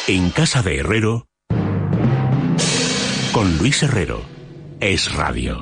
En casa de Herrero, con Luis Herrero, Es Radio.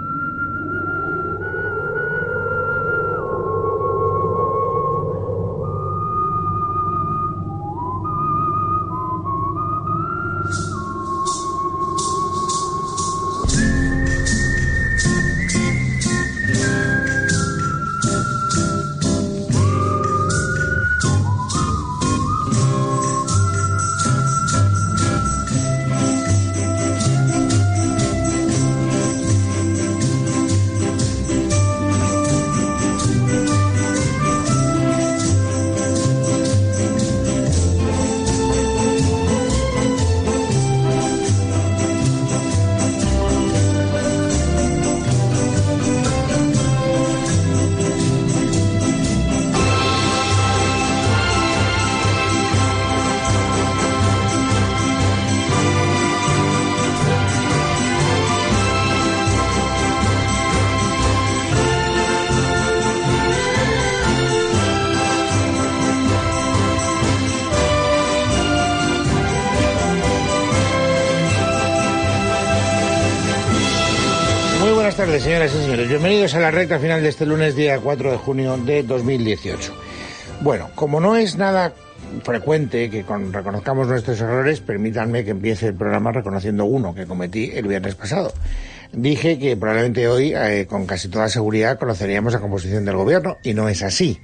Buenas tardes, señoras y señores. Bienvenidos a la recta final de este lunes, día 4 de junio de 2018. Bueno, como no es nada frecuente que reconozcamos nuestros errores, permítanme que empiece el programa reconociendo uno que cometí el viernes pasado. Dije que probablemente hoy, con casi toda seguridad, conoceríamos la composición del gobierno, y no es así.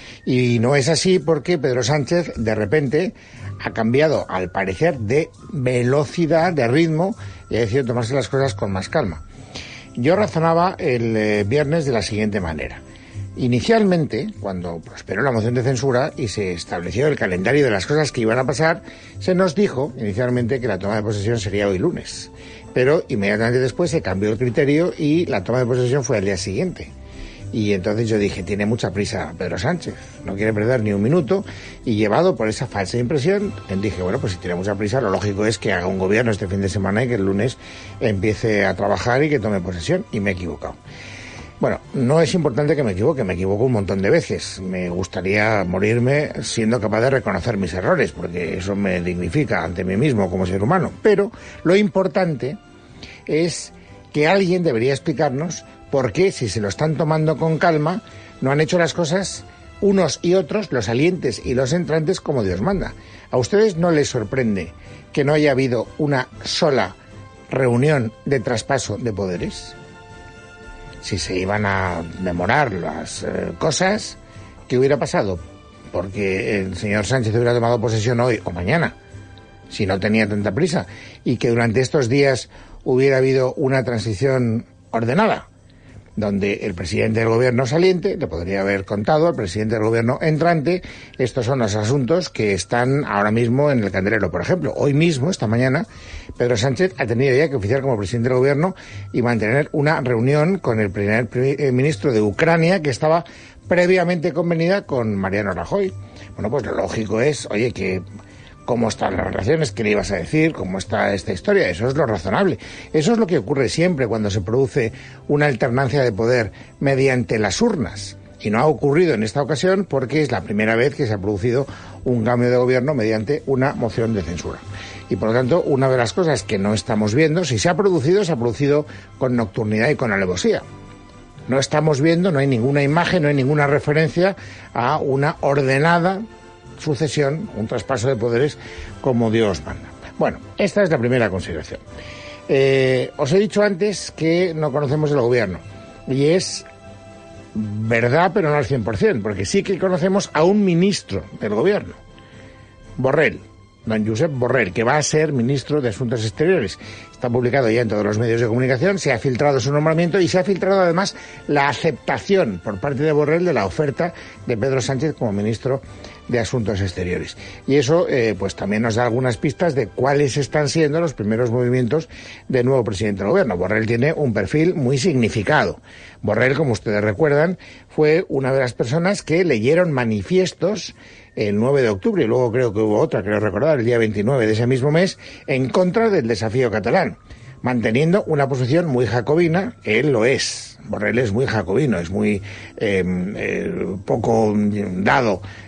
Y no es así porque Pedro Sánchez, de repente, ha cambiado, al parecer, de velocidad, de ritmo, y ha decidido tomarse las cosas con más calma. Yo razonaba el viernes de la siguiente manera. Inicialmente, cuando prosperó la moción de censura y se estableció el calendario de las cosas que iban a pasar, se nos dijo inicialmente que la toma de posesión sería hoy lunes. Pero inmediatamente después se cambió el criterio y la toma de posesión fue al día siguiente. Y entonces yo dije, tiene mucha prisa Pedro Sánchez, no quiere perder ni un minuto, y llevado por esa falsa impresión, dije, bueno, pues si tiene mucha prisa, lo lógico es que haga un gobierno este fin de semana y que el lunes empiece a trabajar y que tome posesión, y me he equivocado. Bueno, no es importante que me equivoco un montón de veces. Me gustaría morirme siendo capaz de reconocer mis errores, porque eso me dignifica ante mí mismo como ser humano. Pero lo importante es que alguien debería explicarnos por qué, si se lo están tomando con calma, no han hecho las cosas unos y otros, los salientes y los entrantes, como Dios manda. ¿A ustedes no les sorprende que no haya habido una sola reunión de traspaso de poderes? Si se iban a demorar las cosas, ¿qué hubiera pasado? Porque el señor Sánchez hubiera tomado posesión hoy o mañana, si no tenía tanta prisa, y que durante estos días hubiera habido una transición ordenada, donde el presidente del gobierno saliente le podría haber contado al presidente del gobierno entrante, estos son los asuntos que están ahora mismo en el candelero. Por ejemplo, hoy mismo, esta mañana, Pedro Sánchez ha tenido ya que oficiar como presidente del gobierno y mantener una reunión con el primer ministro de Ucrania, que estaba previamente convenida con Mariano Rajoy. Bueno, pues lo lógico es, oye, que cómo están las relaciones, qué le ibas a decir, cómo está esta historia, eso es lo razonable. Eso es lo que ocurre siempre cuando se produce una alternancia de poder mediante las urnas. Y no ha ocurrido en esta ocasión porque es la primera vez que se ha producido un cambio de gobierno mediante una moción de censura. Y por lo tanto, una de las cosas que no estamos viendo, si se ha producido con nocturnidad y con alevosía. No estamos viendo, no hay ninguna imagen, no hay ninguna referencia a una ordenada sucesión, un traspaso de poderes como Dios manda. Bueno, esta es la primera consideración. Os he dicho antes que no conocemos el gobierno, y es verdad, pero no al 100%, porque sí que conocemos a un ministro del gobierno, Borrell, don Josep Borrell, que va a ser ministro de Asuntos Exteriores. Está publicado ya en todos los medios de comunicación, se ha filtrado su nombramiento y se ha filtrado además la aceptación por parte de Borrell de la oferta de Pedro Sánchez como ministro de Asuntos Exteriores. Y eso pues también nos da algunas pistas de cuáles están siendo los primeros movimientos del nuevo presidente del gobierno. Borrell tiene un perfil muy significado. Borrell, como ustedes recuerdan, fue una de las personas que leyeron manifiestos el 9 de octubre, y luego creo que hubo otra, creo recordar, el día 29 de ese mismo mes, en contra del desafío catalán, manteniendo una posición muy jacobina. Él lo es. Borrell es muy jacobino, es muy poco dado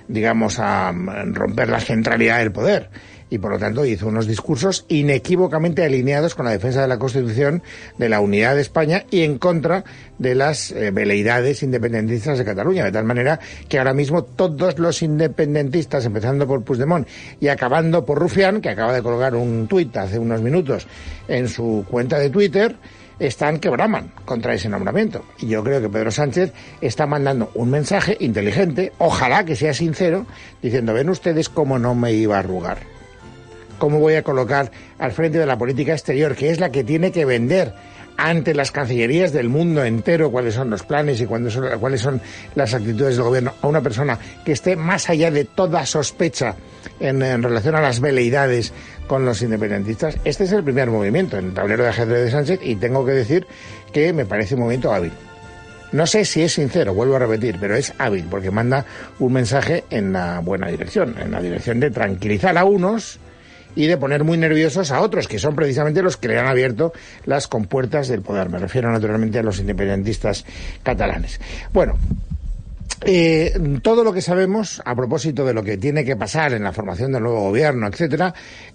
digamos, a romper la centralidad del poder. Y por lo tanto hizo unos discursos inequívocamente alineados con la defensa de la Constitución, de la unidad de España y en contra de las veleidades independentistas de Cataluña. De tal manera que ahora mismo todos los independentistas, empezando por Puigdemont y acabando por Rufián, que acaba de colgar un tuit hace unos minutos en su cuenta de Twitter, están que braman contra ese nombramiento. Y yo creo que Pedro Sánchez está mandando un mensaje inteligente, ojalá que sea sincero, diciendo: ven ustedes cómo no me iba a arrugar. ¿Cómo voy a colocar al frente de la política exterior, que es la que tiene que vender ante las cancillerías del mundo entero cuáles son los planes y cuáles son las actitudes del gobierno, a una persona que esté más allá de toda sospecha en relación a las veleidades con los independentistas? Este es el primer movimiento en el tablero de ajedrez de Sánchez y tengo que decir que me parece un movimiento hábil. No sé si es sincero, vuelvo a repetir, pero es hábil porque manda un mensaje en la buena dirección, en la dirección de tranquilizar a unos y de poner muy nerviosos a otros, que son precisamente los que le han abierto las compuertas del poder. Me refiero naturalmente a los independentistas catalanes. Bueno, todo lo que sabemos a propósito de lo que tiene que pasar en la formación del nuevo gobierno, etcétera,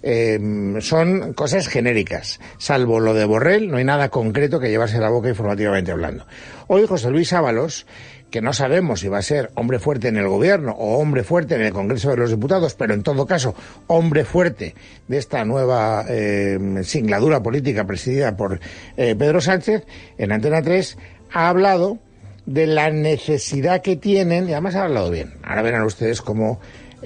son cosas genéricas. Salvo lo de Borrell, no hay nada concreto que llevarse a la boca informativamente hablando. Hoy José Luis Ábalos, que no sabemos si va a ser hombre fuerte en el gobierno o hombre fuerte en el Congreso de los Diputados, pero en todo caso hombre fuerte de esta nueva singladura política presidida por Pedro Sánchez, en Antena 3 ha hablado de la necesidad que tienen, y además ha hablado bien. Ahora verán ustedes cómo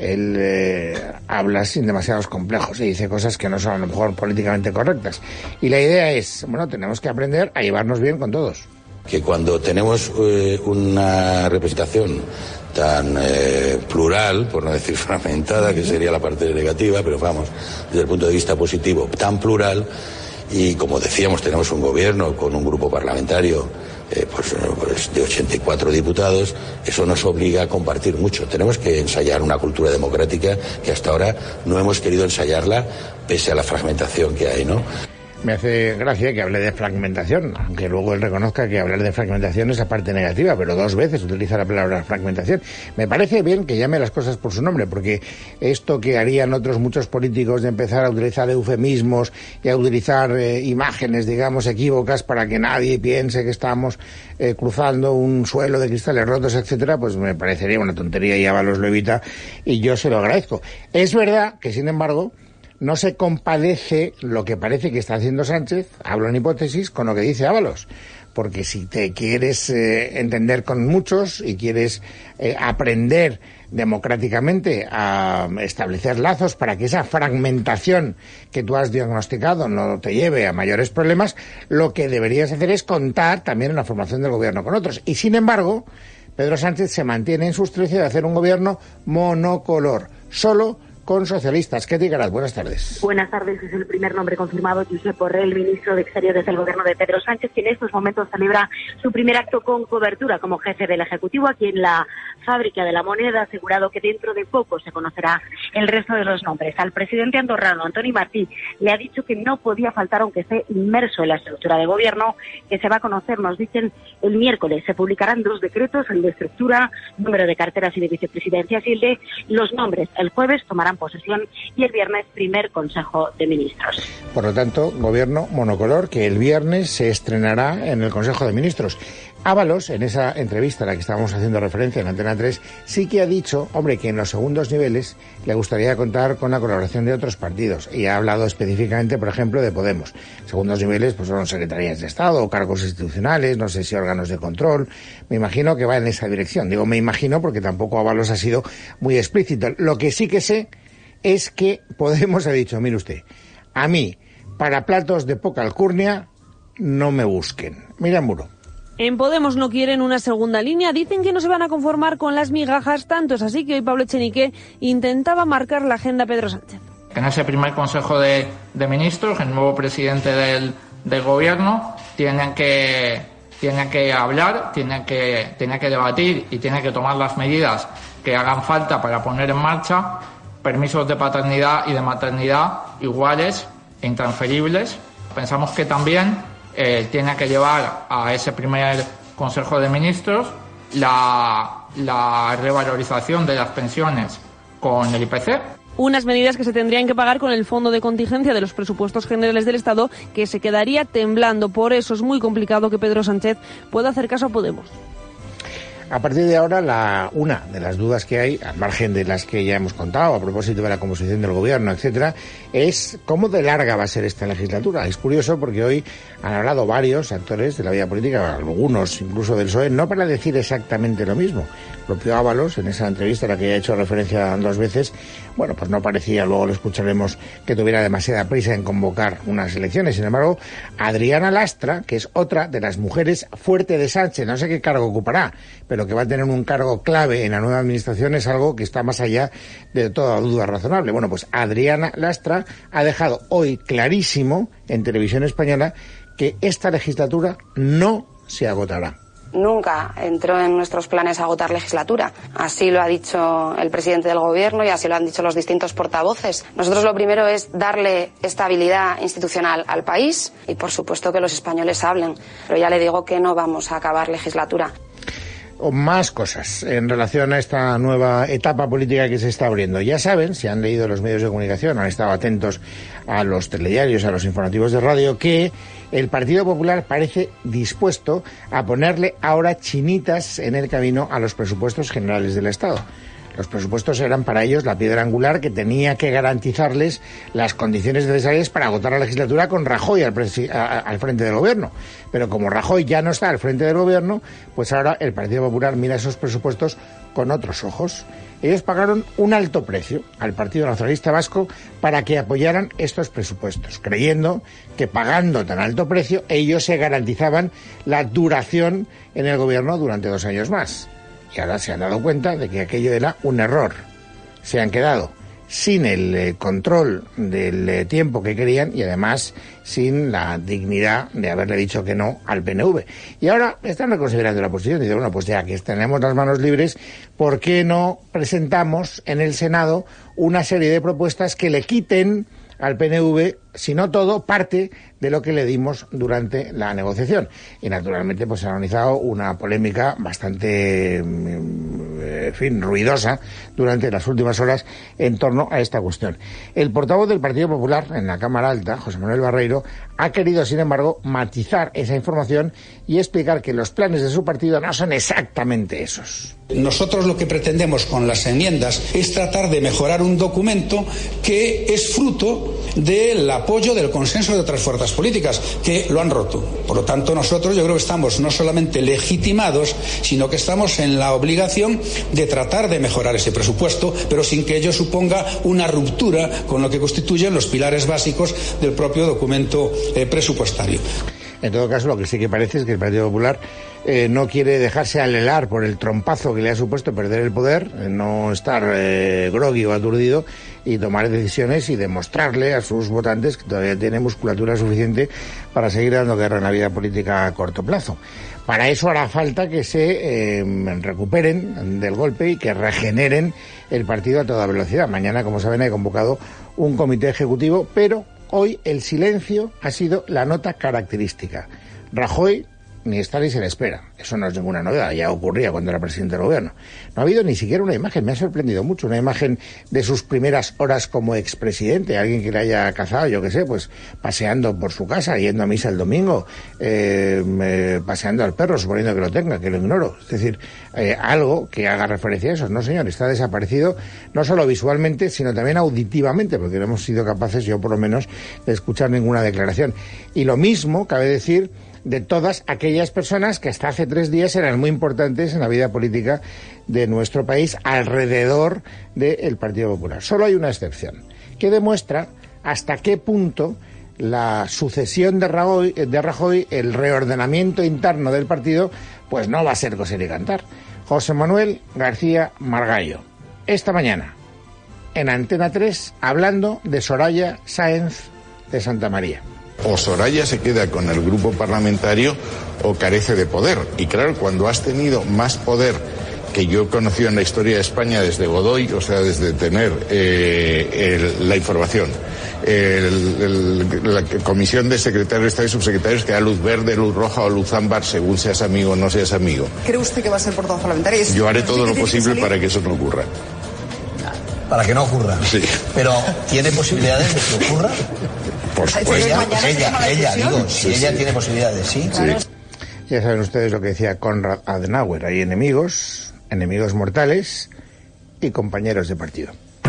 él habla sin demasiados complejos y dice cosas que no son a lo mejor políticamente correctas. Y la idea es, bueno, tenemos que aprender a llevarnos bien con todos. Que cuando tenemos una representación tan plural, por no decir fragmentada, que sería la parte negativa, pero vamos, desde el punto de vista positivo, tan plural, y como decíamos, tenemos un gobierno con un grupo parlamentario pues de 84 diputados, eso nos obliga a compartir mucho. Tenemos que ensayar una cultura democrática que hasta ahora no hemos querido ensayarla, pese a la fragmentación que hay, ¿no? Me hace gracia que hable de fragmentación, aunque luego él reconozca que hablar de fragmentación es la parte negativa, pero 2 veces utiliza la palabra fragmentación. Me parece bien que llame las cosas por su nombre, porque esto que harían otros muchos políticos de empezar a utilizar eufemismos y a utilizar imágenes, digamos, equívocas para que nadie piense que estamos cruzando un suelo de cristales rotos, etcétera, pues me parecería una tontería y Ábalos lo evita y yo se lo agradezco. Es verdad que, sin embargo, no se compadece lo que parece que está haciendo Sánchez, hablo en hipótesis, con lo que dice Ábalos. Porque si te quieres entender con muchos y quieres aprender democráticamente a establecer lazos para que esa fragmentación que tú has diagnosticado no te lleve a mayores problemas, lo que deberías hacer es contar también en la formación del gobierno con otros. Y sin embargo, Pedro Sánchez se mantiene en sus 13 de hacer un gobierno monocolor, solo con socialistas. Ketty Garat, buenas tardes. Buenas tardes. Es el primer nombre confirmado, Josep Borrell, ministro de Exteriores del gobierno de Pedro Sánchez, que en estos momentos celebra su primer acto con cobertura como jefe del Ejecutivo aquí en la Fábrica de la Moneda. Ha asegurado que dentro de poco se conocerá el resto de los nombres. Al presidente andorrano, Antoni Martí, le ha dicho que no podía faltar, aunque esté inmerso en la estructura de gobierno, que se va a conocer, nos dicen, el miércoles. Se publicarán 2 decretos, el de estructura, número de carteras y de vicepresidencias, y el de los nombres. El jueves tomarán posesión y el viernes primer Consejo de Ministros. Por lo tanto, gobierno monocolor que el viernes se estrenará en el Consejo de Ministros. Ábalos, en esa entrevista a la que estábamos haciendo referencia en Antena 3, sí que ha dicho, hombre, que en los segundos niveles le gustaría contar con la colaboración de otros partidos. Y ha hablado específicamente, por ejemplo, de Podemos. Segundos niveles, pues son secretarías de Estado, cargos institucionales, no sé si órganos de control. Me imagino que va en esa dirección. Digo, me imagino porque tampoco Ábalos ha sido muy explícito. Lo que sí que sé es que Podemos ha dicho, mire usted, a mí, para platos de poca alcurnia, no me busquen. Mira, Muro. En Podemos no quieren una segunda línea, dicen que no se van a conformar con las migajas, tanto es así que hoy Pablo Echenique intentaba marcar la agenda a Pedro Sánchez. En ese primer Consejo de Ministros, el nuevo presidente del gobierno tiene que hablar, tiene que debatir y tiene que tomar las medidas que hagan falta para poner en marcha permisos de paternidad y de maternidad iguales e intransferibles. Pensamos que también tiene que llevar a ese primer Consejo de Ministros la la revalorización de las pensiones con el IPC. Unas medidas que se tendrían que pagar con el fondo de contingencia de los presupuestos generales del Estado, que se quedaría temblando. Por eso es muy complicado que Pedro Sánchez pueda hacer caso a Podemos. A partir de ahora, una de las dudas que hay, al margen de las que ya hemos contado, a propósito de la composición del gobierno, etcétera, es cómo de larga va a ser esta legislatura. Es curioso porque hoy han hablado varios actores de la vida política, algunos incluso del PSOE, no para decir exactamente lo mismo. El propio Ábalos, en esa entrevista a la que ya he hecho referencia 2 veces, bueno, pues no parecía, luego lo escucharemos, que tuviera demasiada prisa en convocar unas elecciones. Sin embargo, Adriana Lastra, que es otra de las mujeres fuerte de Sánchez, no sé qué cargo ocupará, pero que va a tener un cargo clave en la nueva administración, es algo que está más allá de toda duda razonable. Bueno, pues Adriana Lastra ha dejado hoy clarísimo en Televisión Española que esta legislatura no se agotará. Nunca entró en nuestros planes agotar legislatura. Así lo ha dicho el presidente del Gobierno y así lo han dicho los distintos portavoces. Nosotros lo primero es darle estabilidad institucional al país y, por supuesto, que los españoles hablen. Pero ya le digo que no vamos a acabar legislatura. O más cosas en relación a esta nueva etapa política que se está abriendo. Ya saben, si han leído los medios de comunicación, han estado atentos a los telediarios, a los informativos de radio, que el Partido Popular parece dispuesto a ponerle ahora chinitas en el camino a los presupuestos generales del Estado. Los presupuestos eran para ellos la piedra angular que tenía que garantizarles las condiciones necesarias para agotar la legislatura con Rajoy al frente del gobierno. Pero como Rajoy ya no está al frente del gobierno, pues ahora el Partido Popular mira esos presupuestos con otros ojos. Ellos pagaron un alto precio al Partido Nacionalista Vasco para que apoyaran estos presupuestos, creyendo que pagando tan alto precio ellos se garantizaban la duración en el gobierno durante 2 años más. Y ahora se han dado cuenta de que aquello era un error. Se han quedado sin el control del tiempo que querían y además sin la dignidad de haberle dicho que no al PNV. Y ahora están reconsiderando la posición. Dicen, bueno, pues ya que tenemos las manos libres, ¿por qué no presentamos en el Senado una serie de propuestas que le quiten al PNV, si no todo, parte de lo que le dimos durante la negociación? Y naturalmente pues se ha organizado una polémica bastante, ruidosa durante las últimas horas en torno a esta cuestión. El portavoz del Partido Popular en la Cámara Alta, José Manuel Barreiro, ha querido, sin embargo, matizar esa información y explicar que los planes de su partido no son exactamente esos. Nosotros lo que pretendemos con las enmiendas es tratar de mejorar un documento que es fruto del apoyo, del consenso de otras fuerzas políticas que lo han roto. Por lo tanto, nosotros yo creo que estamos no solamente legitimados, sino que estamos en la obligación de tratar de mejorar ese presupuesto, pero sin que ello suponga una ruptura con lo que constituyen los pilares básicos del propio documento presupuestario. En todo caso, lo que sí que parece es que el Partido Popular no quiere dejarse alelar por el trompazo que le ha supuesto perder el poder, no estar grogui o aturdido y tomar decisiones y demostrarle a sus votantes que todavía tiene musculatura suficiente para seguir dando guerra en la vida política a corto plazo. Para eso hará falta que se recuperen del golpe y que regeneren el partido a toda velocidad. Mañana, como saben, he convocado un comité ejecutivo, pero hoy el silencio ha sido la nota característica. Rajoy ni está ni se le espera. Eso no es ninguna novedad, ya ocurría cuando era presidente del gobierno. No ha habido ni siquiera una imagen, me ha sorprendido mucho, una imagen de sus primeras horas como expresidente, alguien que le haya cazado, yo qué sé, pues paseando por su casa, yendo a misa el domingo, paseando al perro, suponiendo que lo tenga, que lo ignoro. Es decir, algo que haga referencia a eso. No, señor, está desaparecido, no solo visualmente, sino también auditivamente, porque no hemos sido capaces, yo por lo menos, de escuchar ninguna declaración. Y lo mismo cabe decir de todas aquellas personas que hasta hace 3 días eran muy importantes en la vida política de nuestro país alrededor del Partido Popular. Solo hay una excepción, que demuestra hasta qué punto la sucesión de Rajoy, el reordenamiento interno del partido, pues no va a ser coser y cantar. José Manuel García Margallo, esta mañana, en Antena 3, hablando de Soraya Sáenz de Santamaría. O Soraya se queda con el grupo parlamentario o carece de poder. Y claro, cuando has tenido más poder que yo he conocido en la historia de España desde Godoy, o sea, desde tener la información. La comisión de secretarios de Estado y subsecretarios que da luz verde, luz roja o luz ámbar según seas amigo o no seas amigo. ¿Cree usted que va a ser portavoz parlamentario? Yo haré todo lo posible para que eso no ocurra. Para que no ocurra. Sí. Pero ¿tiene posibilidades de que ocurra? Por supuesto. Ella tiene posibilidades, ¿sí? Sí. Ya saben ustedes lo que decía Konrad Adenauer. Hay enemigos mortales y compañeros de partido.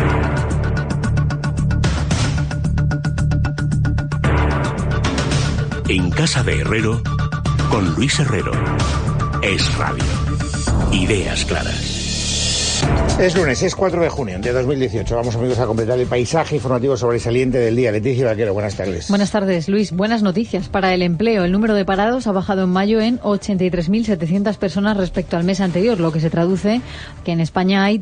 En casa de Herrero, con Luis Herrero. Es Radio. Ideas claras. Es lunes, es 4 de junio de 2018. Vamos, amigos, a completar el paisaje informativo sobresaliente del día. Leticia Vaquero, buenas tardes. Buenas tardes, Luis. Buenas noticias para el empleo. El número de parados ha bajado en mayo en 83.700 personas respecto al mes anterior, lo que se traduce que en España hay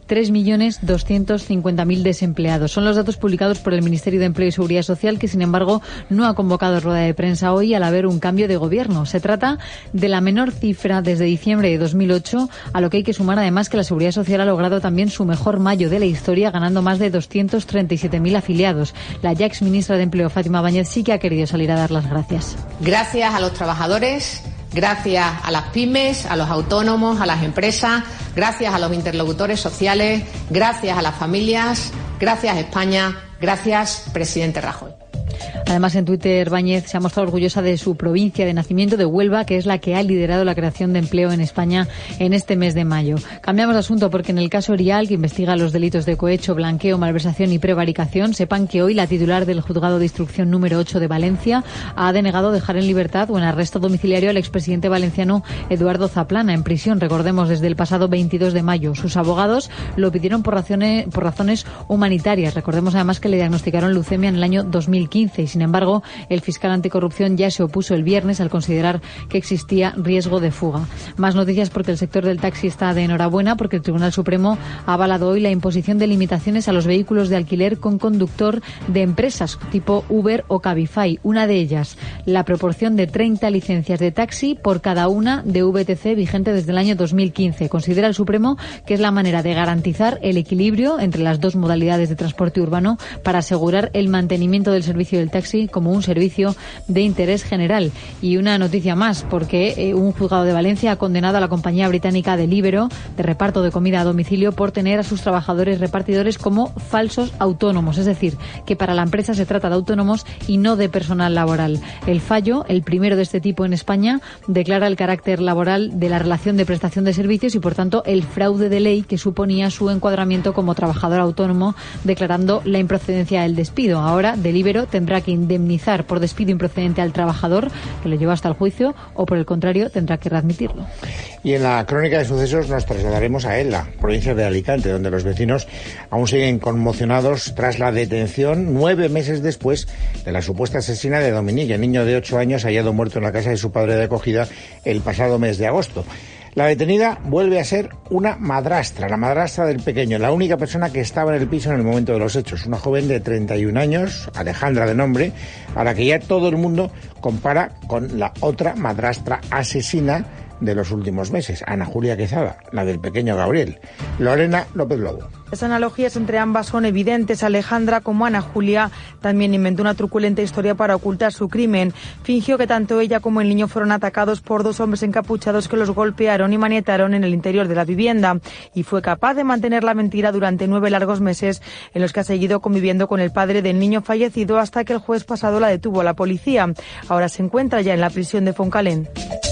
3.250.000 desempleados. Son los datos publicados por el Ministerio de Empleo y Seguridad Social, que sin embargo no ha convocado rueda de prensa hoy al haber un cambio de gobierno. Se trata de la menor cifra desde diciembre de 2008, a lo que hay que sumar además que la Seguridad Social ha logrado también su mejor mayo de la historia, ganando más de 237.000 afiliados. La ya exministra de Empleo, Fátima Báñez, sí que ha querido salir a dar las gracias. Gracias a los trabajadores, gracias a las pymes, a los autónomos, a las empresas, gracias a los interlocutores sociales, gracias a las familias, gracias España, gracias presidente Rajoy. Además, en Twitter, Báñez se ha mostrado orgullosa de su provincia de nacimiento, de Huelva, que es la que ha liderado la creación de empleo en España en este mes de mayo. Cambiamos de asunto porque en el caso Rial, que investiga los delitos de cohecho, blanqueo, malversación y prevaricación, sepan que hoy la titular del Juzgado de Instrucción número 8 de Valencia ha denegado dejar en libertad o en arresto domiciliario al expresidente valenciano Eduardo Zaplana, en prisión, recordemos, desde el pasado 22 de mayo. Sus abogados lo pidieron por razones humanitarias. Recordemos además que le diagnosticaron leucemia en el año 2015 y, sin embargo, el fiscal anticorrupción ya se opuso el viernes al considerar que existía riesgo de fuga. Más noticias porque el sector del taxi está de enhorabuena porque el Tribunal Supremo ha avalado hoy la imposición de limitaciones a los vehículos de alquiler con conductor de empresas tipo Uber o Cabify. Una de ellas, la proporción de 30 licencias de taxi por cada una de VTC vigente desde el año 2015. Considera el Supremo que es la manera de garantizar el equilibrio entre las dos modalidades de transporte urbano para asegurar el mantenimiento del servicio del taxi como un servicio de interés general. Y una noticia más, porque un juzgado de Valencia ha condenado a la compañía británica Deliveroo, de reparto de comida a domicilio, por tener a sus trabajadores repartidores como falsos autónomos. Es decir, que para la empresa se trata de autónomos y no de personal laboral. El fallo, el primero de este tipo en España, declara el carácter laboral de la relación de prestación de servicios y, por tanto, el fraude de ley que suponía su encuadramiento como trabajador autónomo, declarando la improcedencia del despido. Ahora, Deliveroo tendrá que indemnizar por despido improcedente al trabajador, que lo lleva hasta el juicio, o por el contrario tendrá que readmitirlo. Y en la crónica de sucesos nos trasladaremos a Ela, provincia de Alicante, donde los vecinos aún siguen conmocionados tras la detención 9 meses después de la supuesta asesina de Dominique, niño de 8 años hallado muerto en la casa de su padre de acogida el pasado mes de agosto. La detenida vuelve a ser una madrastra, la madrastra del pequeño, la única persona que estaba en el piso en el momento de los hechos. Una joven de 31 años, Alejandra de nombre, a la que ya todo el mundo compara con la otra madrastra asesina de los últimos meses, Ana Julia Quezada, la del pequeño Gabriel. Lorena López Lobo. Las analogías entre ambas son evidentes. Alejandra, como Ana Julia, también inventó una truculenta historia para ocultar su crimen. Fingió que tanto ella como el niño fueron atacados por 2 hombres encapuchados que los golpearon y maniataron en el interior de la vivienda. Y fue capaz de mantener la mentira durante 9 largos meses en los que ha seguido conviviendo con el padre del niño fallecido hasta que el jueves pasado la detuvo la policía. Ahora se encuentra ya en la prisión de Foncalén.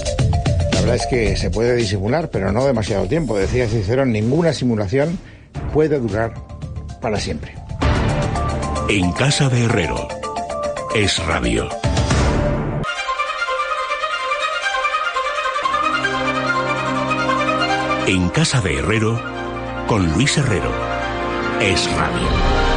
La verdad es que se puede disimular, pero no demasiado tiempo. Decía Cicerón, ninguna simulación puede durar para siempre. En casa de Herrero. Es Radio. En casa de Herrero, con Luis Herrero. Es Radio.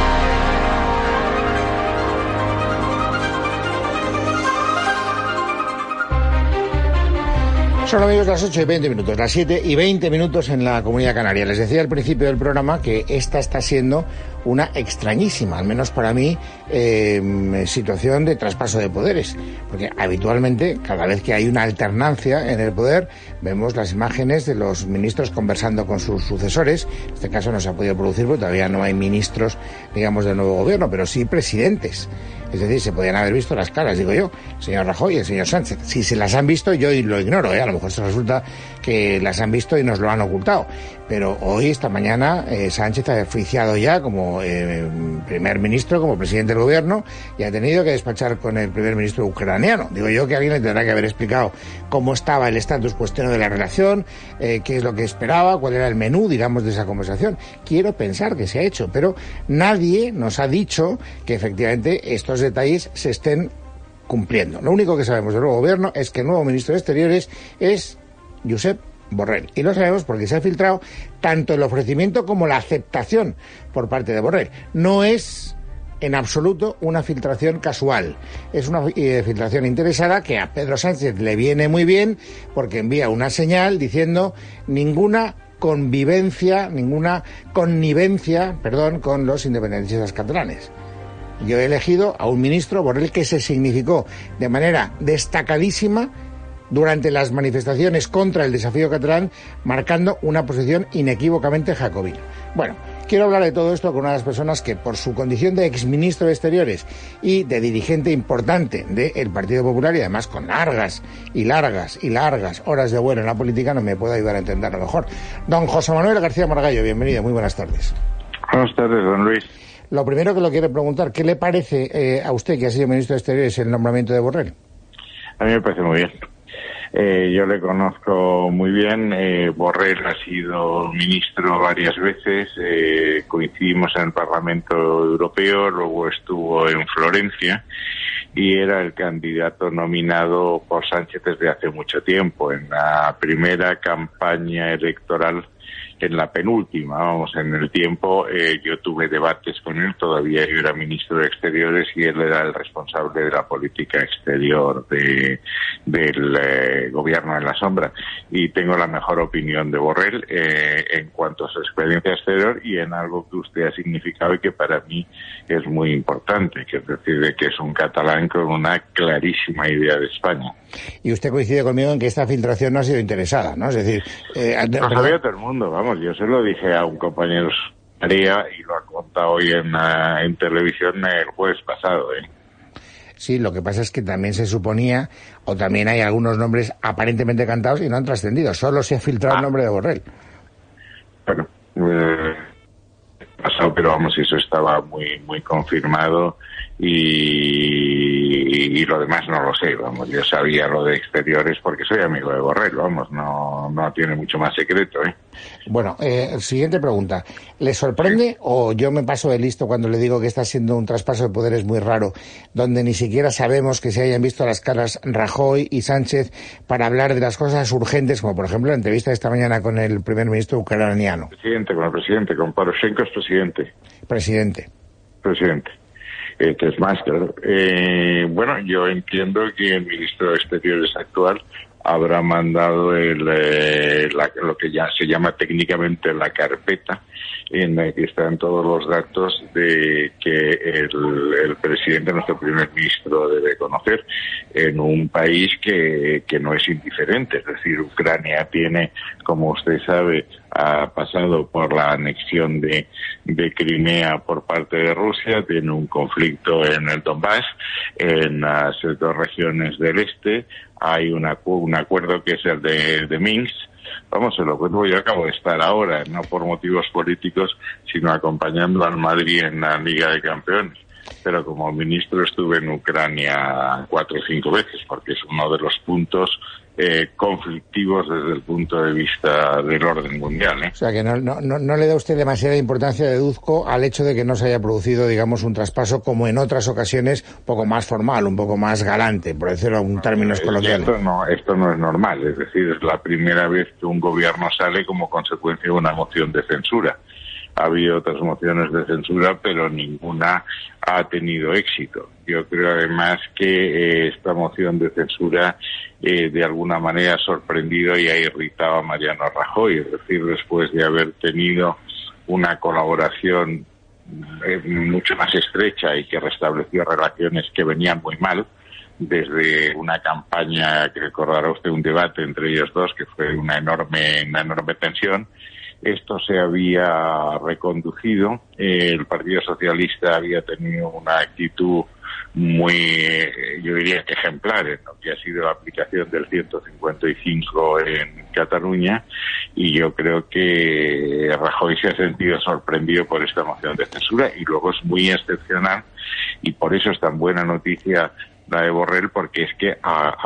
Son, amigos, las 8:20, las 7:20 en la Comunidad Canaria. Les decía al principio del programa que esta está siendo una extrañísima, al menos para mí, situación de traspaso de poderes, porque habitualmente, cada vez que hay una alternancia en el poder, vemos las imágenes de los ministros conversando con sus sucesores. En este caso no se ha podido producir porque todavía no hay ministros, digamos, del nuevo gobierno, pero sí presidentes. Es decir, se podían haber visto las caras, digo yo, el señor Rajoy y el señor Sánchez. Si se las han visto, yo lo ignoro, a lo mejor se resulta que las han visto y nos lo han ocultado. Pero hoy, esta mañana, Sánchez ha oficiado ya como primer ministro, como presidente del gobierno, y ha tenido que despachar con el primer ministro ucraniano. Digo yo que alguien le tendrá que haber explicado cómo estaba el estatus cuestión de la relación, qué es lo que esperaba, cuál era el menú, digamos, de esa conversación. Quiero pensar que se ha hecho, pero nadie nos ha dicho que efectivamente estos detalles se estén cumpliendo. Lo único que sabemos del nuevo gobierno es que el nuevo ministro de Exteriores es Josep Borrell. Y lo sabemos porque se ha filtrado tanto el ofrecimiento como la aceptación por parte de Borrell. No es en absoluto una filtración casual. Es una filtración interesada que a Pedro Sánchez le viene muy bien porque envía una señal diciendo ninguna connivencia con los independentistas catalanes. Yo he elegido a un ministro, Borrell, que se significó de manera destacadísima durante las manifestaciones contra el desafío catalán, marcando una posición inequívocamente jacobina. Bueno, quiero hablar de todo esto con una de las personas que, por su condición de exministro de Exteriores y de dirigente importante del Partido Popular, y además con largas horas de vuelo en la política, no me puede ayudar a entenderlo mejor. Don José Manuel García Margallo, bienvenido, muy buenas tardes. Buenas tardes, don Luis. Lo primero que lo quiero preguntar, ¿qué le parece a usted, que ha sido ministro de Exteriores, el nombramiento de Borrell? A mí me parece muy bien. Yo le conozco muy bien. Borrell ha sido ministro varias veces. Coincidimos en el Parlamento Europeo, luego estuvo en Florencia y era el candidato nominado por Sánchez desde hace mucho tiempo. En la primera campaña electoral, en la penúltima, en el tiempo, yo tuve debates con él, todavía yo era ministro de Exteriores y él era el responsable de la política exterior del gobierno en la sombra. Y tengo la mejor opinión de Borrell en cuanto a su experiencia exterior y en algo que usted ha significado y que para mí es muy importante, que es decir, de que es un catalán con una clarísima idea de España. Y usted coincide conmigo en que esta filtración no ha sido interesada, ¿no? Es decir, lo sabía todo el mundo, vamos, yo se lo dije a un compañero María y lo ha contado hoy en televisión el jueves pasado, Sí, lo que pasa es que también se suponía, o también hay algunos nombres aparentemente cantados y no han trascendido, solo se ha filtrado el nombre de Borrell. Bueno, pasado, pero vamos, eso estaba muy confirmado y lo demás no lo sé, vamos, yo sabía lo de Exteriores porque soy amigo de Borrell, vamos, no tiene mucho más secreto, Bueno, siguiente pregunta. ¿Le sorprende o yo me paso de listo cuando le digo que está siendo un traspaso de poderes muy raro, donde ni siquiera sabemos que se hayan visto las caras Rajoy y Sánchez para hablar de las cosas urgentes, como por ejemplo la entrevista de esta mañana con el primer ministro ucraniano? Con Poroshenko es presidente. Es más, claro. Bueno, yo entiendo que el ministro de Exteriores actual habrá mandado lo que ya se llama técnicamente la carpeta, en la que están todos los datos de que el presidente, nuestro primer ministro, debe conocer en un país que no es indiferente. Es decir, Ucrania tiene, como usted sabe, ha pasado por la anexión de Crimea por parte de Rusia, tiene un conflicto en el Donbass, en las dos regiones del este, hay un acuerdo que es el de Minsk. Vamos, se lo cuento, yo acabo de estar ahora, no por motivos políticos, sino acompañando al Madrid en la Liga de Campeones. Pero como ministro estuve en Ucrania 4 o 5 veces, porque es uno de los puntos conflictivos desde el punto de vista del orden mundial. O sea que no le da usted demasiada importancia, deduzco, al hecho de que no se haya producido, digamos, un traspaso como en otras ocasiones, un poco más formal, un poco más galante, por decirlo en términos coloquiales. Esto no es normal, es decir, es la primera vez que un gobierno sale como consecuencia de una moción de censura. Ha habido otras mociones de censura, pero ninguna ha tenido éxito. Yo creo además que esta moción de censura de alguna manera ha sorprendido y ha irritado a Mariano Rajoy. Es decir, después de haber tenido una colaboración mucho más estrecha y que restableció relaciones que venían muy mal, desde una campaña que recordará usted, un debate entre ellos dos que fue una enorme tensión. Esto se había reconducido, el Partido Socialista había tenido una actitud muy, yo diría que ejemplar en lo que ha sido la aplicación del 155 en Cataluña, y yo creo que Rajoy se ha sentido sorprendido por esta moción de censura, y luego es muy excepcional, y por eso es tan buena noticia la de Borrell, porque es que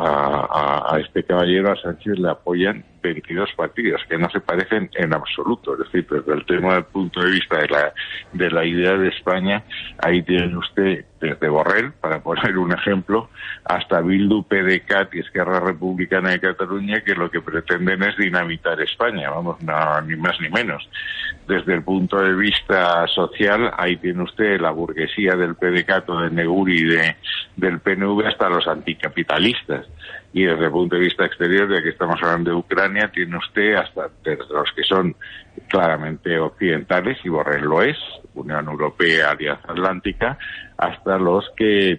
a este caballero, a Sánchez, le apoyan 22 partidos que no se parecen en absoluto. Es decir, desde el tema del punto de vista de la idea de España, ahí tiene usted desde Borrell, para poner un ejemplo, hasta Bildu, PDeCAT y Esquerra Republicana de Cataluña, que lo que pretenden es dinamitar España, vamos, no, ni más ni menos. Desde el punto de vista social, ahí tiene usted la burguesía del PDeCAT o de Neguri del PNV hasta los anticapitalistas. Y desde el punto de vista exterior, ya que estamos hablando de Ucrania, tiene usted hasta desde los que son claramente occidentales, y Borrell lo es, Unión Europea, Alianza Atlántica, hasta los que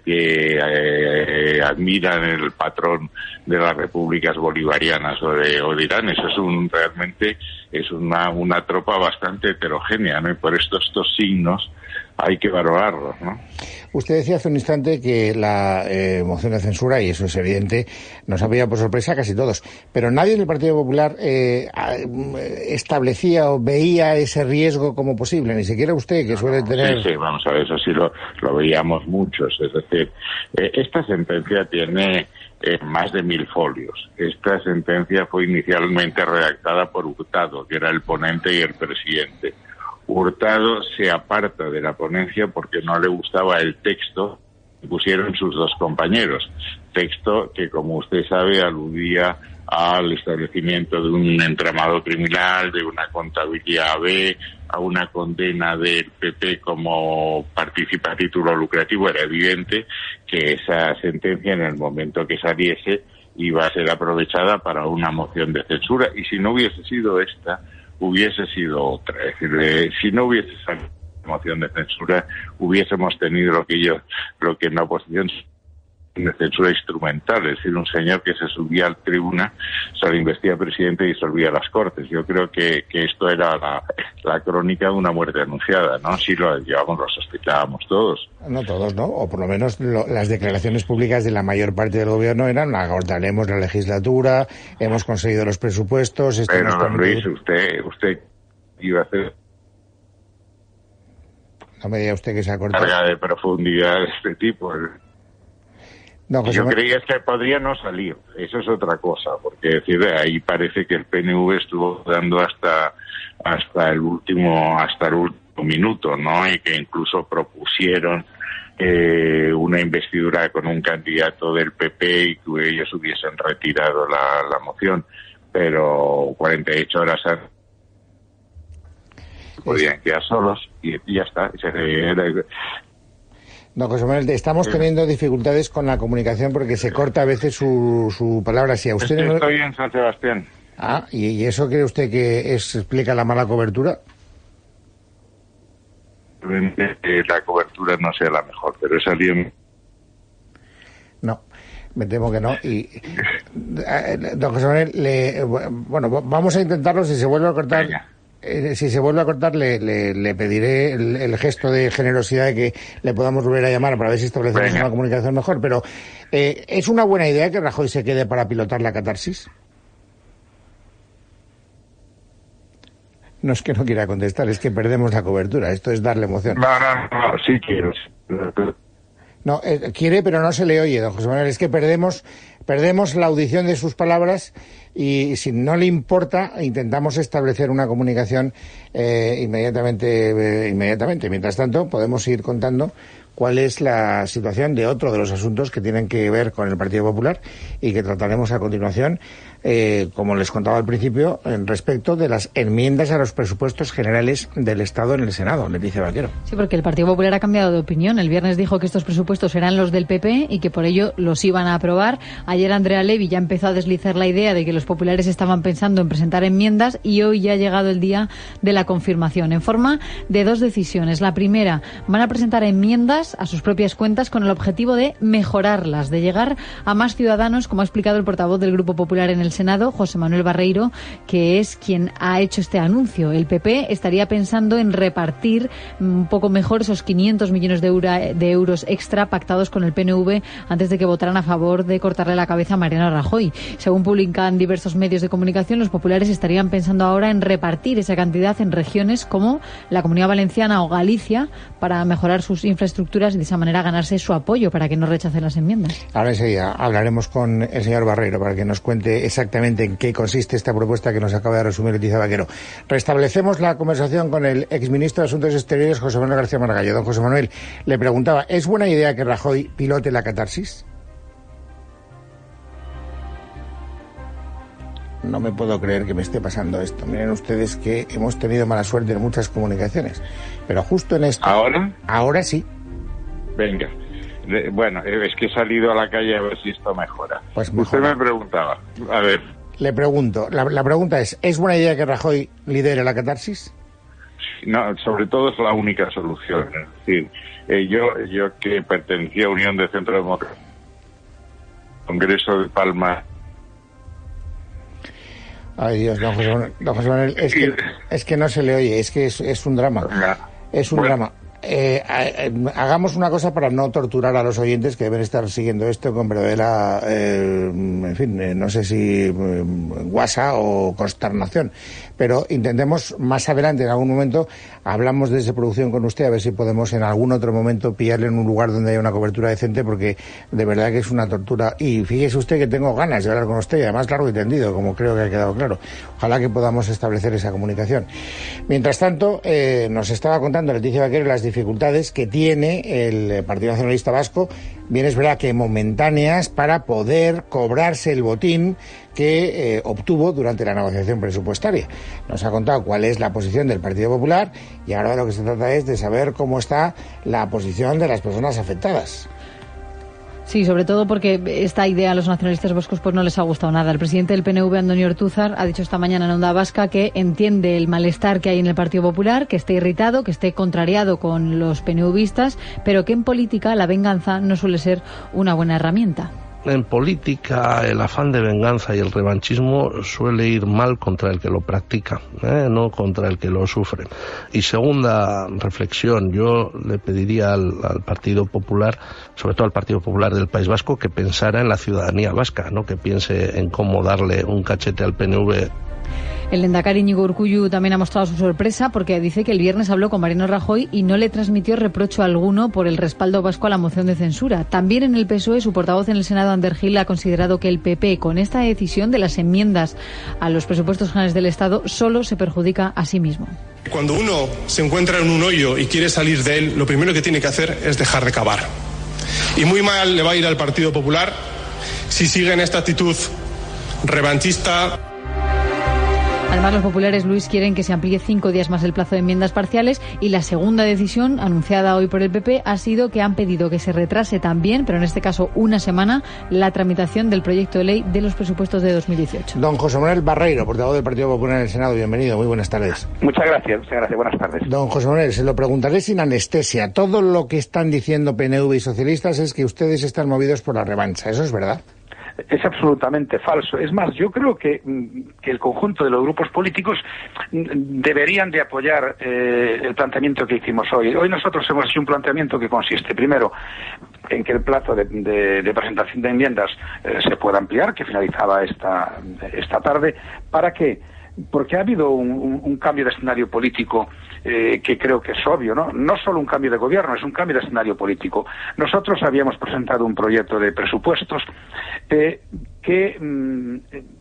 admiran el patrón de las repúblicas bolivarianas o de Irán. Eso es realmente es una tropa bastante heterogénea, ¿no? Y por estos signos hay que valorarlos, ¿no? Usted decía hace un instante que la moción de censura, y eso es evidente, nos ha pillado por sorpresa a casi todos, pero nadie en el Partido Popular establecía o veía ese riesgo como posible, ni siquiera usted, que suele tener... Sí, vamos a ver, eso sí lo veíamos muchos. Es decir, esta sentencia tiene más de 1000 folios. Esta sentencia fue inicialmente redactada por Hurtado, que era el ponente y el presidente. Hurtado se aparta de la ponencia porque no le gustaba el texto que pusieron sus dos compañeros. Texto que, como usted sabe, aludía al establecimiento de un entramado criminal, de una contabilidad B, a una condena del PP como participa a título lucrativo. Era evidente que esa sentencia, en el momento que saliese, iba a ser aprovechada para una moción de censura, y si no hubiese sido esta, hubiese sido otra. Es decir, si no hubiese salido la moción de censura, hubiésemos tenido lo que en la oposición de censura instrumental, es decir, un señor que se subía al tribuna, se le investiga presidente y disolvía las Cortes. Yo creo que esto era la crónica de una muerte anunciada, ¿no? Sí lo sospechábamos todos. No todos, ¿no? O por lo menos las declaraciones públicas de la mayor parte del gobierno eran: agotaremos la legislatura, hemos conseguido los presupuestos... Pero, don Luis, usted iba a hacer... No me diga usted que se ha cortado. Carga de profundidad de este tipo. No, yo creía que podría no salir, eso es otra cosa, porque decir, ahí parece que el PNV estuvo dando hasta el último minuto, ¿no? Y que incluso propusieron una investidura con un candidato del PP y que ellos hubiesen retirado la moción, pero 48 horas antes podían quedar solos y ya está. No, José Manuel, estamos teniendo dificultades con la comunicación porque se corta a veces su palabra. Si a usted Estoy en San Sebastián. Ah, ¿y eso cree usted que explica la mala cobertura? La cobertura no sea la mejor, pero es alguien... No, me temo que no. Y don José Manuel, bueno, vamos a intentarlo. Si se vuelve a cortar... Venga. Si se vuelve a cortar, le pediré el gesto de generosidad de que le podamos volver a llamar para ver si establecemos una comunicación mejor. Pero, ¿es una buena idea que Rajoy se quede para pilotar la catarsis? No es que no quiera contestar, es que perdemos la cobertura. Esto es darle emoción. No, sí quiero. No, quiere, pero no se le oye, don José Manuel. Es que perdemos la audición de sus palabras, y si no le importa, intentamos establecer una comunicación inmediatamente. Mientras tanto, podemos ir contando cuál es la situación de otro de los asuntos que tienen que ver con el Partido Popular y que trataremos a continuación. como les contaba al principio, respecto de las enmiendas a los presupuestos generales del Estado en el Senado. Leticia Vaquero. Sí, porque el Partido Popular ha cambiado de opinión. El viernes dijo que estos presupuestos eran los del PP y que por ello los iban a aprobar. Ayer Andrea Levy ya empezó a deslizar la idea de que los populares estaban pensando en presentar enmiendas y hoy ya ha llegado el día de la confirmación, en forma de 2 decisiones. La primera, van a presentar enmiendas a sus propias cuentas con el objetivo de mejorarlas, de llegar a más ciudadanos, como ha explicado el portavoz del Grupo Popular en el Senado, José Manuel Barreiro, que es quien ha hecho este anuncio. El PP estaría pensando en repartir un poco mejor esos 500 millones de euros extra pactados con el PNV antes de que votaran a favor de cortarle la cabeza a Mariano Rajoy. Según publican diversos medios de comunicación, los populares estarían pensando ahora en repartir esa cantidad en regiones como la Comunidad Valenciana o Galicia para mejorar sus infraestructuras y de esa manera ganarse su apoyo para que no rechacen las enmiendas. Ahora enseguida hablaremos con el señor Barreiro para que nos cuente exactamente en qué consiste esta propuesta que nos acaba de resumir Leticia Vaquero. Restablecemos la conversación con el exministro de Asuntos Exteriores, José Manuel García Margallo. Don José Manuel, le preguntaba, ¿es buena idea que Rajoy pilote la catarsis? No me puedo creer que me esté pasando esto. Miren ustedes que hemos tenido mala suerte en muchas comunicaciones, pero justo en esto... ¿Ahora? Ahora sí. Venga. Bueno, es que he salido a la calle a ver si esto mejora. Pues mejora. Usted me preguntaba. A ver. Le pregunto, la pregunta ¿es buena idea que Rajoy lidere la catarsis? No, sobre todo es la única solución. Es decir, yo que pertenecía a Unión de Centro Democrático, Congreso de Palma. Ay Dios, don José Manuel, es que no se le oye, es que es un drama. Es un drama. Hagamos una cosa para no torturar a los oyentes que deben estar siguiendo esto con verdadera, en fin, no sé si guasa o consternación, pero intentemos más adelante, en algún momento, hablamos de esa producción con usted, a ver si podemos en algún otro momento pillarle en un lugar donde haya una cobertura decente, porque de verdad que es una tortura. Y fíjese usted que tengo ganas de hablar con usted, y además largo y tendido, como creo que ha quedado claro. Ojalá que podamos establecer esa comunicación. Mientras tanto, nos estaba contando Leticia Vaquero las dificultades que tiene el Partido Nacionalista Vasco, bien es verdad que momentáneas, para poder cobrarse el botín que obtuvo durante la negociación presupuestaria. Nos ha contado cuál es la posición del Partido Popular y ahora de lo que se trata es de saber cómo está la posición de las personas afectadas. Sí, sobre todo porque esta idea a los nacionalistas vascos pues no les ha gustado nada. El presidente del PNV, Antonio Ortúzar, ha dicho esta mañana en Onda Vasca que entiende el malestar que hay en el Partido Popular, que esté irritado, que esté contrariado con los PNVistas, pero que en política la venganza no suele ser una buena herramienta. En política el afán de venganza y el revanchismo suele ir mal contra el que lo practica, no contra el que lo sufre. Y segunda reflexión, yo le pediría al Partido Popular, sobre todo al Partido Popular del País Vasco, que pensara en la ciudadanía vasca, no que piense en cómo darle un cachete al PNV. El lehendakari Iñigo Urkullu también ha mostrado su sorpresa porque dice que el viernes habló con Mariano Rajoy y no le transmitió reprocho alguno por el respaldo vasco a la moción de censura. También en el PSOE, su portavoz en el Senado, Ander Gil, ha considerado que el PP, con esta decisión de las enmiendas a los presupuestos generales del Estado, solo se perjudica a sí mismo. Cuando uno se encuentra en un hoyo y quiere salir de él, lo primero que tiene que hacer es dejar de cavar. Y muy mal le va a ir al Partido Popular si sigue en esta actitud revanchista. Además, los populares, Luis, quieren que se amplíe 5 días más el plazo de enmiendas parciales y la segunda decisión, anunciada hoy por el PP, ha sido que han pedido que se retrase también, pero en este caso una semana, la tramitación del proyecto de ley de los presupuestos de 2018. Don José Manuel Barreiro, portavoz del Partido Popular en el Senado, bienvenido, muy buenas tardes. Muchas gracias, buenas tardes. Don José Manuel, se lo preguntaré sin anestesia. Todo lo que están diciendo PNV y socialistas es que ustedes están movidos por la revancha, ¿eso es verdad? Es absolutamente falso. Es más, yo creo que el conjunto de los grupos políticos deberían de apoyar el planteamiento que hicimos hoy. Hoy nosotros hemos hecho un planteamiento que consiste, primero, en que el plazo de presentación de enmiendas se pueda ampliar, que finalizaba esta tarde. ¿Para qué? Porque ha habido un cambio de escenario político que creo que es obvio, ¿no? No solo un cambio de gobierno, es un cambio de escenario político. Nosotros habíamos presentado un proyecto de presupuestos que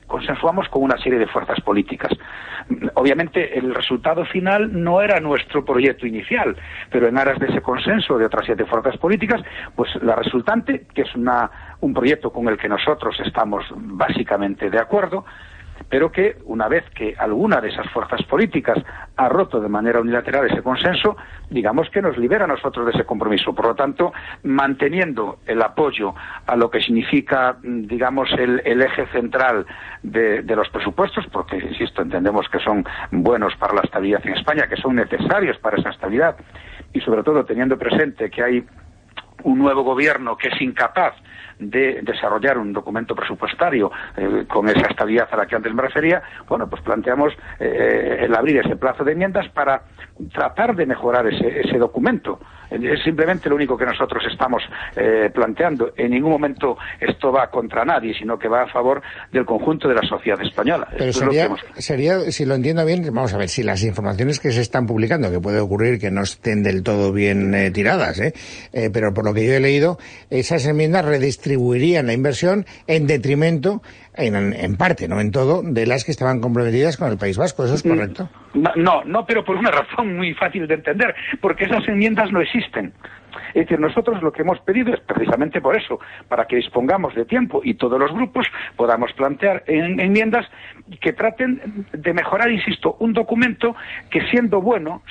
consensuamos con una serie de fuerzas políticas. Obviamente el resultado final no era nuestro proyecto inicial, pero en aras de ese consenso de otras 7 fuerzas políticas, pues la resultante, que es un proyecto con el que nosotros estamos básicamente de acuerdo, pero que una vez que alguna de esas fuerzas políticas ha roto de manera unilateral ese consenso, digamos que nos libera a nosotros de ese compromiso. Por lo tanto, manteniendo el apoyo a lo que significa, digamos, el eje central de los presupuestos, porque, insisto, entendemos que son buenos para la estabilidad en España, que son necesarios para esa estabilidad, y sobre todo teniendo presente que hay un nuevo gobierno que es incapaz de desarrollar un documento presupuestario con esa estabilidad a la que antes me refería, bueno, pues planteamos el abrir ese plazo de enmiendas para tratar de mejorar ese documento. Es simplemente lo único que nosotros estamos planteando. En ningún momento esto va contra nadie, sino que va a favor del conjunto de la sociedad española. Pero sería, si lo entiendo bien, vamos a ver, si las informaciones que se están publicando, que puede ocurrir que no estén del todo bien tiradas, pero por lo que yo he leído, esas enmiendas redistribuirían la inversión en detrimento, en parte, no en todo, de las que estaban comprometidas con el País Vasco. ¿Eso es correcto? No, pero por una razón muy fácil de entender, porque esas enmiendas no existen. Es decir, nosotros lo que hemos pedido es precisamente por eso, para que dispongamos de tiempo y todos los grupos podamos plantear enmiendas que traten de mejorar, insisto, un documento que siendo bueno,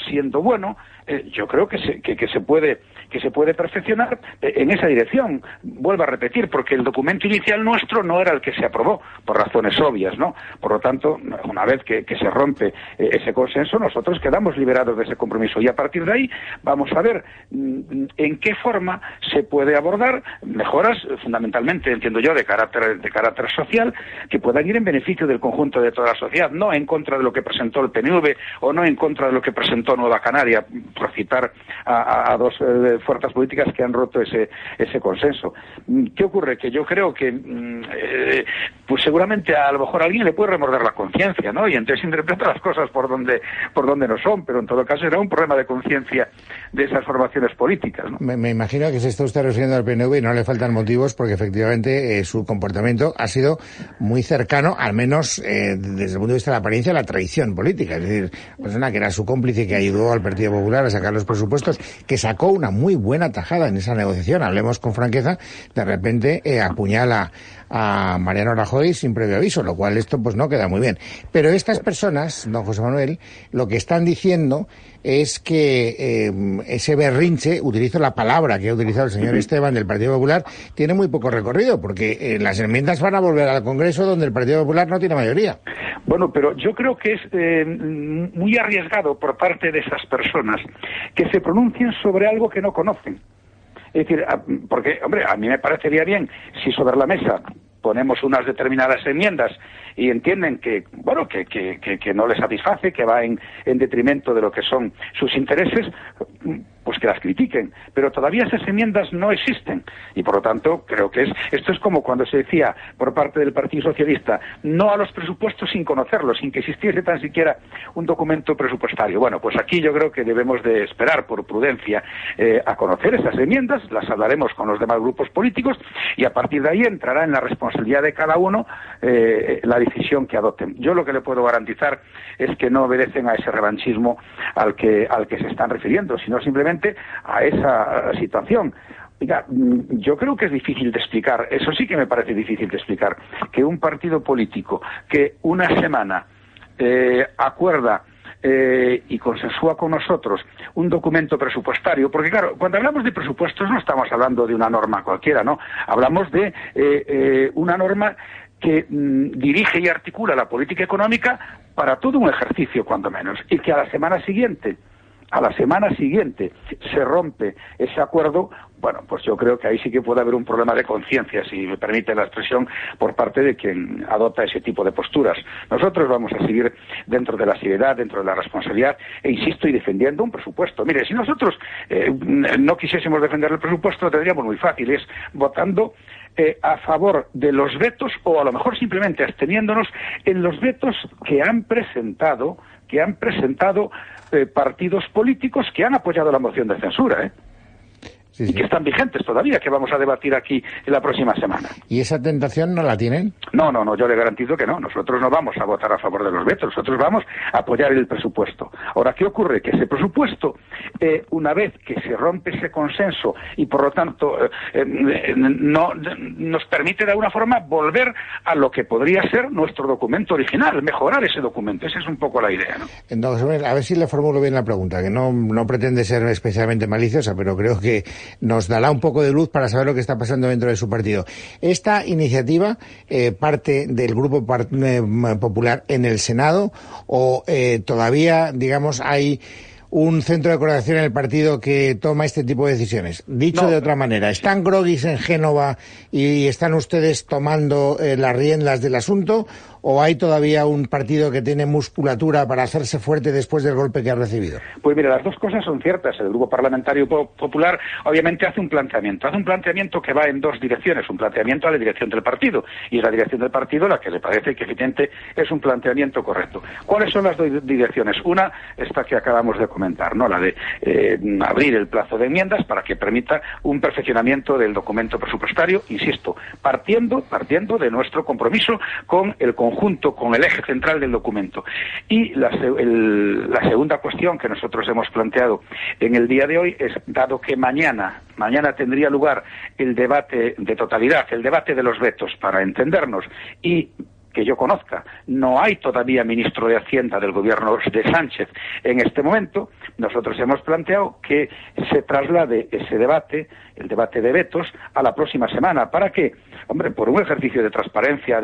yo creo que se puede perfeccionar en esa dirección. Vuelvo a repetir, porque el documento inicial nuestro no era el que se aprobó, por razones obvias, ¿no? Por lo tanto, una vez que se rompe ese consenso, nosotros quedamos liberados de ese compromiso, y a partir de ahí vamos a ver en qué forma se puede abordar mejoras, fundamentalmente, entiendo yo, de carácter social, que puedan ir en beneficio del conjunto de toda la sociedad, no en contra de lo que presentó el PNV o no en contra de lo que presentó Nueva Canaria, por citar a 2 fuerzas políticas que han roto ese consenso. ¿Qué ocurre? Que yo creo que pues seguramente a lo mejor a alguien le puede remordar la conciencia, ¿no? Y entonces interpreta las cosas por donde no son, pero en todo caso era un problema de conciencia de esas formaciones políticas, ¿no? Me imagino que se está usted refiriendo al PNV y no le faltan motivos, porque efectivamente su comportamiento ha sido muy cercano, al menos desde el punto de vista de la apariencia, a la traición política. Es decir, persona que era su cómplice, que ayudó al Partido Popular a sacar los presupuestos, que sacó una muy buena tajada en esa negociación, hablemos con franqueza, de repente apuñala a Mariano Rajoy sin previo aviso, lo cual esto pues no queda muy bien. Pero estas personas, don José Manuel, lo que están diciendo es que ese berrinche, utilizo la palabra que ha utilizado el señor Esteban del Partido Popular, tiene muy poco recorrido, porque las enmiendas van a volver al Congreso, donde el Partido Popular no tiene mayoría. Bueno, pero yo creo que es muy arriesgado por parte de esas personas que se pronuncien sobre algo que no conocen. Es decir, porque, hombre, a mí me parecería bien si sobre la mesa ponemos unas determinadas enmiendas y entienden que, bueno, que no les satisface, que va en detrimento de lo que son sus intereses, pues que las critiquen. Pero todavía esas enmiendas no existen. Y por lo tanto, creo que esto es como cuando se decía por parte del Partido Socialista, no a los presupuestos sin conocerlos, sin que existiese tan siquiera un documento presupuestario. Bueno, pues aquí yo creo que debemos de esperar por prudencia a conocer esas enmiendas, las hablaremos con los demás grupos políticos y a partir de ahí entrará en la responsabilidad de cada uno la decisión que adopten. Yo lo que le puedo garantizar es que no obedecen a ese revanchismo al que se están refiriendo, sino simplemente a esa situación. Oiga, yo creo que es difícil de explicar, eso sí que me parece difícil de explicar, que un partido político que una semana acuerda y consensúa con nosotros un documento presupuestario, porque claro, cuando hablamos de presupuestos no estamos hablando de una norma cualquiera, ¿no? Hablamos de una norma que dirige y articula la política económica para todo un ejercicio, cuando menos, y que a la semana siguiente se rompe ese acuerdo. Bueno, pues yo creo que ahí sí que puede haber un problema de conciencia, si me permite la expresión, por parte de quien adopta ese tipo de posturas. Nosotros vamos a seguir dentro de la seriedad, dentro de la responsabilidad, e insisto, y defendiendo un presupuesto. Mire, si nosotros no quisiésemos defender el presupuesto, lo tendríamos muy fácil, es votando a favor de los vetos, o a lo mejor simplemente absteniéndonos en los vetos que han presentado partidos políticos que han apoyado la moción de censura, y que están vigentes todavía, que vamos a debatir aquí en la próxima semana. ¿Y esa tentación no la tienen? No, yo le garantizo que no. Nosotros no vamos a votar a favor de los vetos, nosotros vamos a apoyar el presupuesto. Ahora, ¿qué ocurre? Que ese presupuesto, una vez que se rompe ese consenso y por lo tanto no nos permite de alguna forma volver a lo que podría ser nuestro documento original, mejorar ese documento. Esa es un poco la idea, ¿no? Entonces, a ver si le formulo bien la pregunta, que no pretende ser especialmente maliciosa, pero creo que nos dará un poco de luz para saber lo que está pasando dentro de su partido. Esta iniciativa parte del Grupo Popular en el Senado o todavía, digamos, hay un centro de coordinación en el partido que toma este tipo de decisiones. Dicho de otra manera, ¿están groguis en Génova y están ustedes tomando las riendas del asunto o hay todavía un partido que tiene musculatura para hacerse fuerte después del golpe que ha recibido? Pues mira, las dos cosas son ciertas. El Grupo Parlamentario Popular obviamente hace un planteamiento que va en dos direcciones, un planteamiento a la dirección del partido, y es la dirección del partido la que le parece que evidente es un planteamiento correcto. ¿Cuáles son las dos direcciones? Una, esta que acabamos de comentar, ¿no? La de abrir el plazo de enmiendas para que permita un perfeccionamiento del documento presupuestario, insisto, partiendo de nuestro compromiso con el conjunto, con el eje central del documento. Y la segunda cuestión que nosotros hemos planteado en el día de hoy es, dado que mañana tendría lugar el debate de totalidad, el debate de los vetos, para entendernos, y que yo conozca, no hay todavía ministro de Hacienda del gobierno de Sánchez en este momento, nosotros hemos planteado que se traslade ese debate, el debate de vetos, a la próxima semana. ¿Para qué? Hombre, por un ejercicio de transparencia,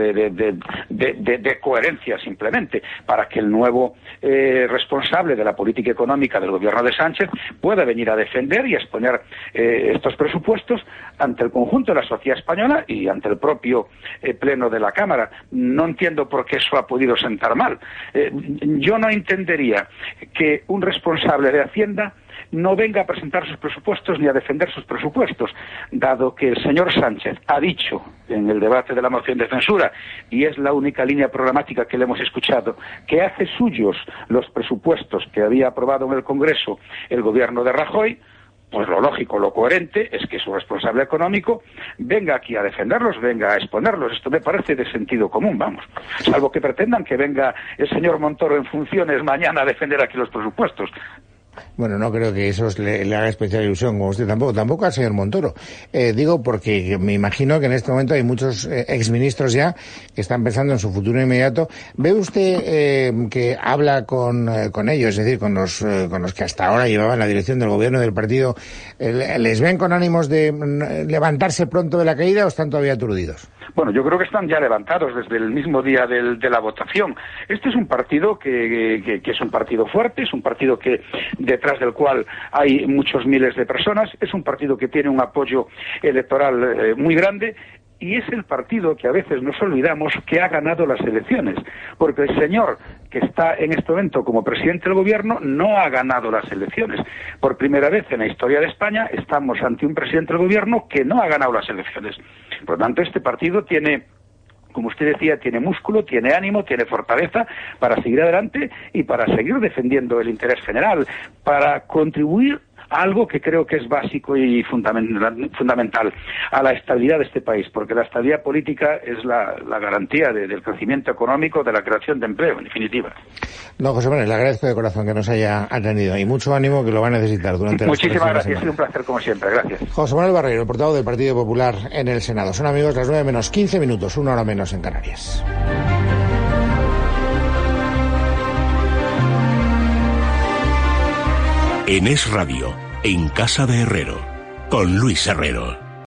de coherencia simplemente, para que el nuevo responsable de la política económica del gobierno de Sánchez pueda venir a defender y a exponer estos presupuestos ante el conjunto de la sociedad española y ante el propio pleno de la Cámara. No entiendo por qué eso ha podido sentar mal. Yo no entendería que un responsable de Hacienda no venga a presentar sus presupuestos ni a defender sus presupuestos, dado que el señor Sánchez ha dicho en el debate de la moción de censura, y es la única línea programática que le hemos escuchado, que hace suyos los presupuestos que había aprobado en el Congreso el gobierno de Rajoy. Pues lo lógico, lo coherente es que su responsable económico venga aquí a defenderlos, venga a exponerlos. Esto me parece de sentido común, vamos. Salvo que pretendan que venga el señor Montoro en funciones mañana a defender aquí los presupuestos. Bueno, no creo que eso le haga especial ilusión, como usted tampoco al señor Montoro. Digo porque me imagino que en este momento hay muchos exministros ya que están pensando en su futuro inmediato. ¿Ve usted que habla con ellos, es decir, con los que hasta ahora llevaban la dirección del gobierno del partido? ¿Les ven con ánimos de levantarse pronto de la caída o están todavía aturdidos? Bueno, yo creo que están ya levantados desde el mismo día de la votación. Este es un partido que es un partido fuerte, es un partido que detrás del cual hay muchos miles de personas, es un partido que tiene un apoyo electoral muy grande. Y es el partido que a veces nos olvidamos que ha ganado las elecciones, porque el señor que está en este momento como presidente del gobierno no ha ganado las elecciones. Por primera vez en la historia de España estamos ante un presidente del gobierno que no ha ganado las elecciones. Por lo tanto, este partido tiene, como usted decía, tiene músculo, tiene ánimo, tiene fortaleza para seguir adelante y para seguir defendiendo el interés general, para contribuir a algo que creo que es básico y fundamental, a la estabilidad de este país, porque la estabilidad política es la garantía del crecimiento económico, de la creación de empleo, en definitiva. No, José Manuel, le agradezco de corazón que nos haya atendido y mucho ánimo, que lo va a necesitar durante Muchísimas gracias, ha sido un placer como siempre, gracias. José Manuel Barreiro, el portavoz del Partido Popular en el Senado. Son, amigos, las 9 menos 15 minutos, 1 hora menos en Canarias. En Es Radio, en Casa de Herrero, con Luis Herrero.